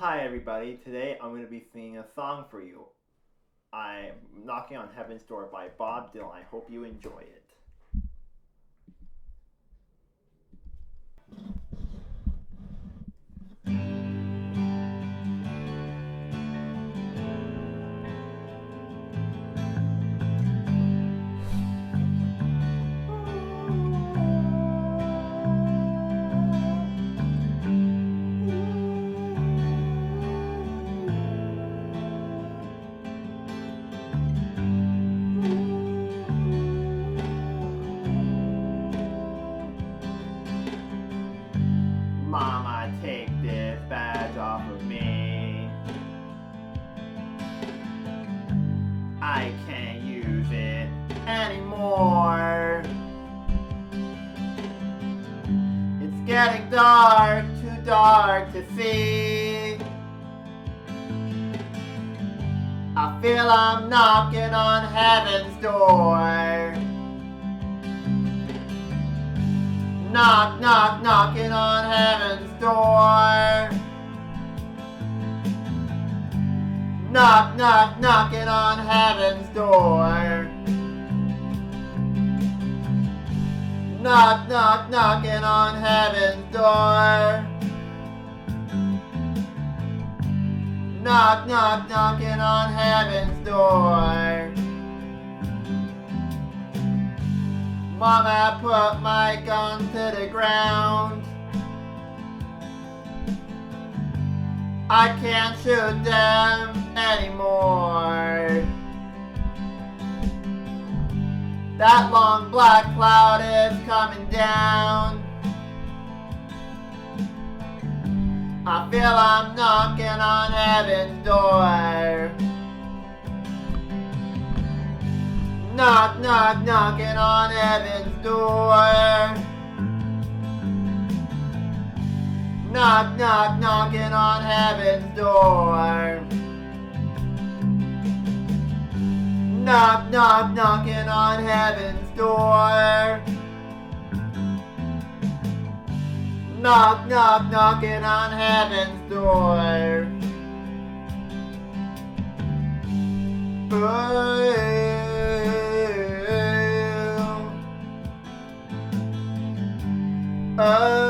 Hi everybody, today I'm going to be singing a song for you. I'm Knocking on Heaven's Door by Bob Dylan. I hope you enjoy it. Mama, take this badge off of me. I can't use it anymore. It's getting dark, too dark to see. I feel I'm knocking on heaven's door. Knock, knock, knocking on heaven's door. Knock, knock, knocking on heaven's door. Knock, knock, knocking on heaven's door. Knock, knock, knocking on heaven's door. Mama put my gun to the ground. I can't shoot them anymore. That long black cloud is coming down. I feel I'm knocking on heaven's door. Knock, knock, knocking on heaven's door. Knock, knock, knocking on heaven's door. Knock, knock, knocking on heaven's door. Knock, knock, knocking on heaven's door. Oh.